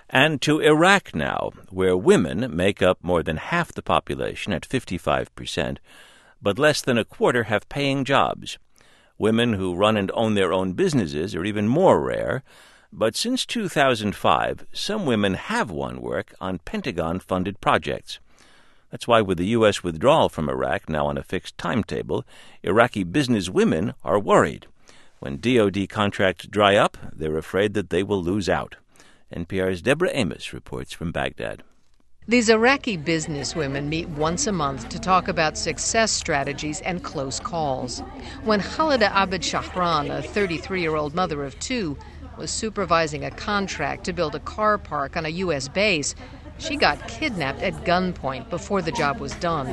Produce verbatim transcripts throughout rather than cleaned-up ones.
And to Iraq now, where women make up more than half the population at fifty-five percent, but less than a quarter have paying jobs. Women who run and own their own businesses are even more rare, but since two thousand five, some women have won work on Pentagon-funded projects. That's why with the U S withdrawal from Iraq now on a fixed timetable, Iraqi business women are worried. When D O D contracts dry up, they're afraid that they will lose out. N P R's Deborah Amos reports from Baghdad. These Iraqi businesswomen meet once a month to talk about success strategies and close calls. When Khalida Abed Shahran, a thirty-three-year-old mother of two, was supervising a contract to build a car park on a U S base, she got kidnapped at gunpoint before the job was done.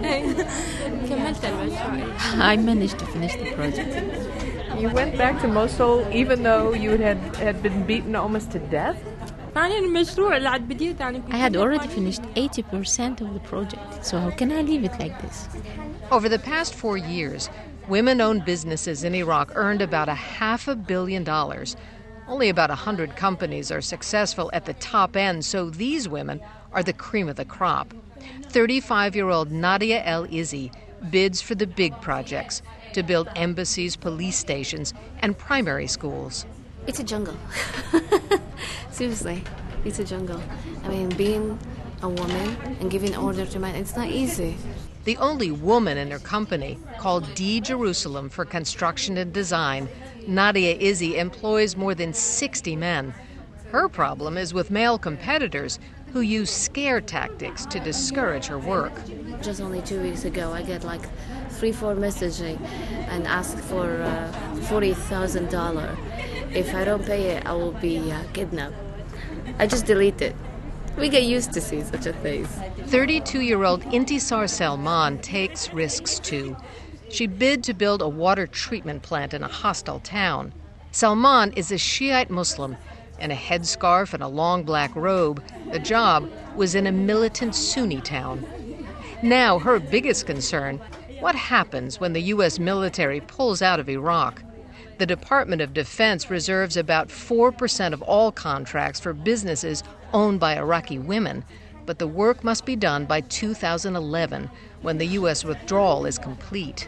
I managed to finish the project. You went back to Mosul even though you had, had been beaten almost to death? I had already finished eighty percent of the project, so how can I leave it like this? Over the past four years, women-owned businesses in Iraq earned about a half a billion dollars. Only about one hundred companies are successful at the top end, so these women are the cream of the crop. thirty-five-year-old Nadia El Izzi bids for the big projects to build embassies, police stations, and primary schools. It's a jungle. Seriously, it's a jungle. I mean, being a woman and giving order to men, it's not easy. The only woman in her company, called D Jerusalem for Construction and Design, Nadia Izzi employs more than sixty men. Her problem is with male competitors who use scare tactics to discourage her work. Just only two weeks ago, I get like three, four messaging and ask for uh, forty thousand dollars. If I don't pay it, I will be uh, kidnapped. I just delete it. We get used to seeing such a thing. thirty-two-year-old Intisar Salman takes risks too. She bid to build a water treatment plant in a hostile town. Salman is a Shiite Muslim. In a headscarf and a long black robe, the job was in a militant Sunni town. Now her biggest concern, what happens when the U S military pulls out of Iraq? The Department of Defense reserves about four percent of all contracts for businesses owned by Iraqi women, but the work must be done by two thousand eleven, when the U S withdrawal is complete.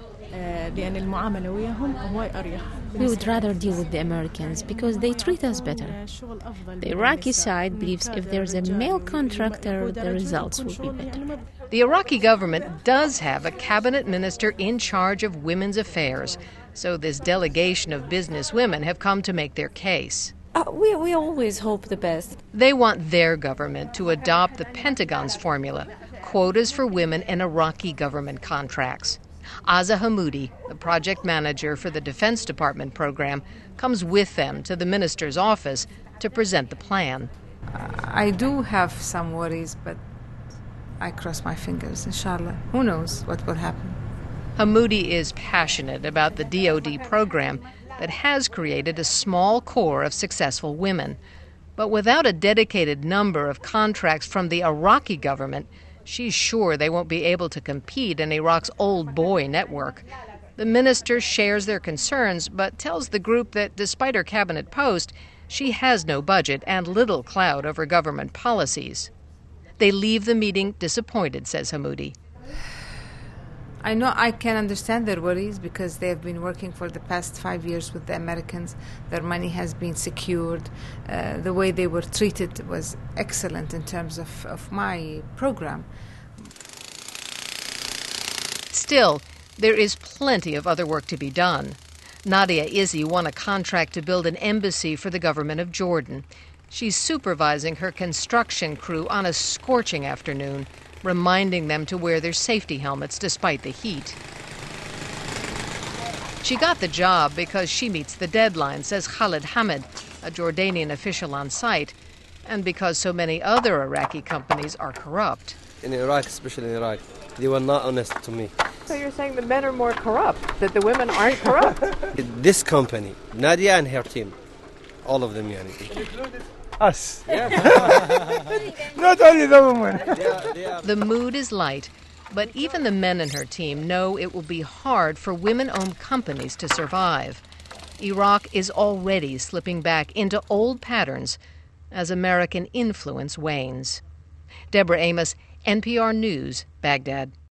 We would rather deal with the Americans because they treat us better. The Iraqi side believes if there's a male contractor, the results will be better. The Iraqi government does have a cabinet minister in charge of women's affairs, so this delegation of business women have come to make their case. Uh, we, we always hope the best. They want their government to adopt the Pentagon's formula, quotas for women in Iraqi government contracts. Aza Hamoudi, the project manager for the Defense Department program, comes with them to the minister's office to present the plan. I do have some worries, but I cross my fingers, inshallah. Who knows what will happen? Hamoudi is passionate about the D O D program that has created a small core of successful women. But without a dedicated number of contracts from the Iraqi government, she's sure they won't be able to compete in Iraq's old boy network. The minister shares their concerns, but tells the group that despite her cabinet post, she has no budget and little clout over government policies. They leave the meeting disappointed, says Hamoudi. I know I can understand their worries because they have been working for the past five years with the Americans. Their money has been secured. Uh, the way they were treated was excellent in terms of, of my program. Still, there is plenty of other work to be done. Nadia Izzi won a contract to build an embassy for the government of Jordan. She's supervising her construction crew on a scorching afternoon, reminding them to wear their safety helmets despite the heat. She got the job because she meets the deadline, says Khalid Hamid, a Jordanian official on site, and because so many other Iraqi companies are corrupt. In Iraq, especially in Iraq, they were not honest to me. So you're saying the men are more corrupt, that the women aren't corrupt? This company, Nadia and her team, all of them, yani. Us. Not only the women. The mood is light, but even the men in her team know it will be hard for women-owned companies to survive. Iraq is already slipping back into old patterns, as American influence wanes. Deborah Amos, N P R News, Baghdad.